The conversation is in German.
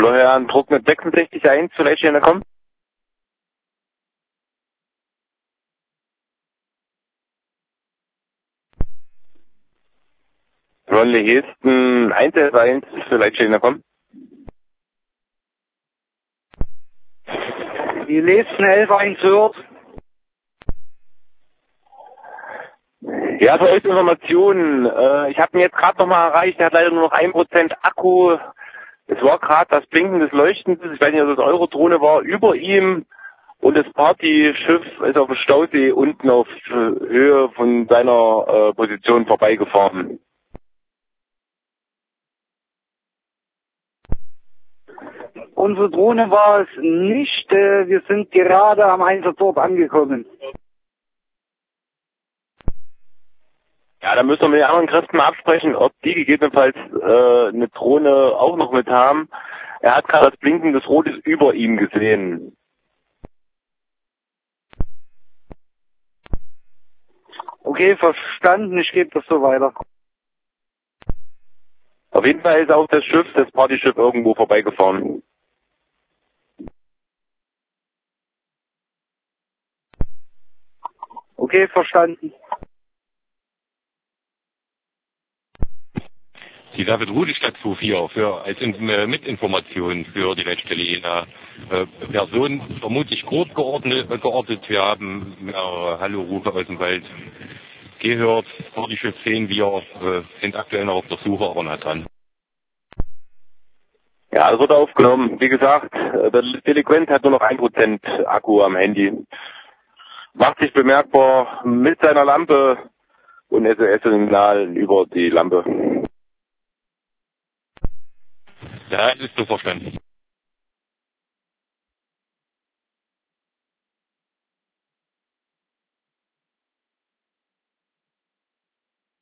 Florian, Druck mit 66.1 zu Leitstelle kommen. Ronny Hesten 111.1 für Leitstelle kommen. Die nächsten 11.1 hört. Ja, für euch Informationen. Ich habe ihn jetzt gerade nochmal erreicht. Er hat leider nur noch 1% Akku. Es war gerade das Blinken des Leuchtens. Ich weiß nicht, ob das Eurodrohne war, über ihm. Und das Partyschiff ist auf dem Stausee unten auf Höhe von seiner Position vorbeigefahren. Unsere Drohne war es nicht. Wir sind gerade am Einsatzort angekommen. Ja, da müssen wir mit den anderen Kräften mal absprechen, ob die gegebenenfalls eine Drohne auch noch mit haben. Er hat gerade das Blinken des Rotes über ihm gesehen. Okay, verstanden. Ich gebe das so weiter. Auf jeden Fall ist auch das Schiff, das Partyschiff, irgendwo vorbeigefahren. Okay, verstanden. Die David Rudelstadt 24 mit Informationen für die Leitstelle Jena. Person vermutlich grob geortet. Wir haben mehrere Hallo-Rufe aus dem Wald gehört. Partyschiff sehen wir, sind aktuell noch auf der Suche, aber nah dran. Ja, das wird aufgenommen. Wie gesagt, der Delinquent hat nur noch 1% Akku am Handy. Macht sich bemerkbar mit seiner Lampe und SOS-Signal über die Lampe. Ja, das ist so verstanden.